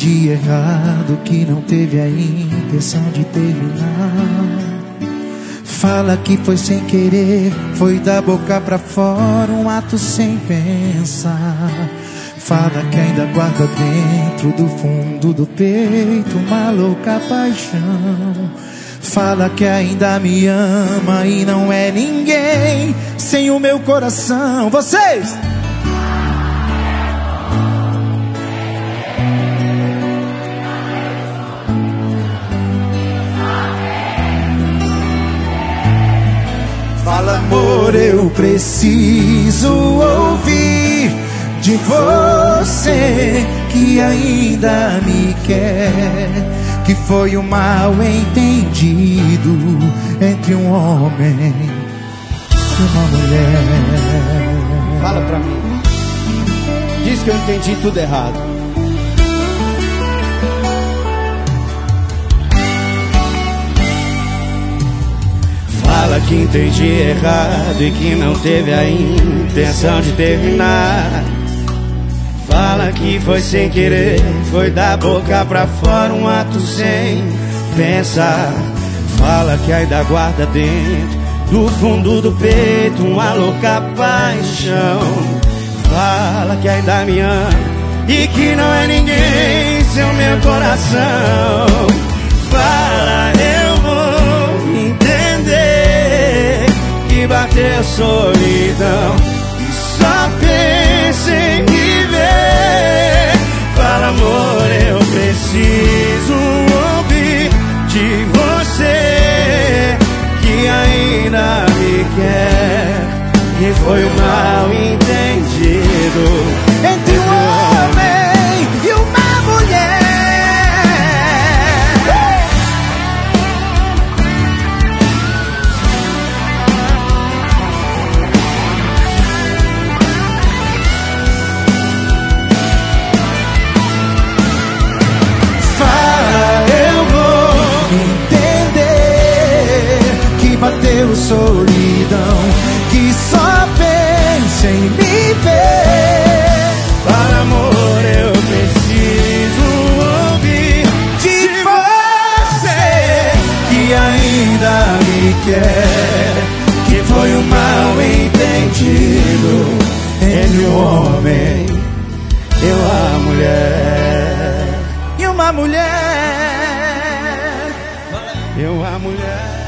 entendi errado, que não teve a intenção de terminar. Fala que foi sem querer, foi da boca pra fora, um ato sem pensar. Fala que ainda guarda dentro do fundo do peito uma louca paixão. Fala que ainda me ama e não é ninguém sem o meu coração. Vocês! Fala, amor, eu preciso ouvir de você que ainda me quer, que foi um mal entendido entre um homem e uma mulher. Fala pra mim. Diz que eu entendi tudo errado. Fala que entendi errado e que não teve a intenção de terminar. Fala que foi sem querer, foi da boca pra fora, um ato sem pensar. Fala que ainda guarda dentro do fundo do peito uma louca paixão. Fala que ainda me ama e que não é ninguém sem o meu coração. Fala, eu vou entender que bateu solidão e só pensa em me ver. Fala, amor, eu preciso ouvir de você que ainda me quer, que foi um mal entendido entre um homem e uma mulher. Fala, eu vou entender que bateu solidão, que só pensa em me ver. Fala, amor, eu preciso ouvir de você que ainda me quer, que foi um mal entendido entre o homem e a mulher. E uma mulher. Eu a mulher.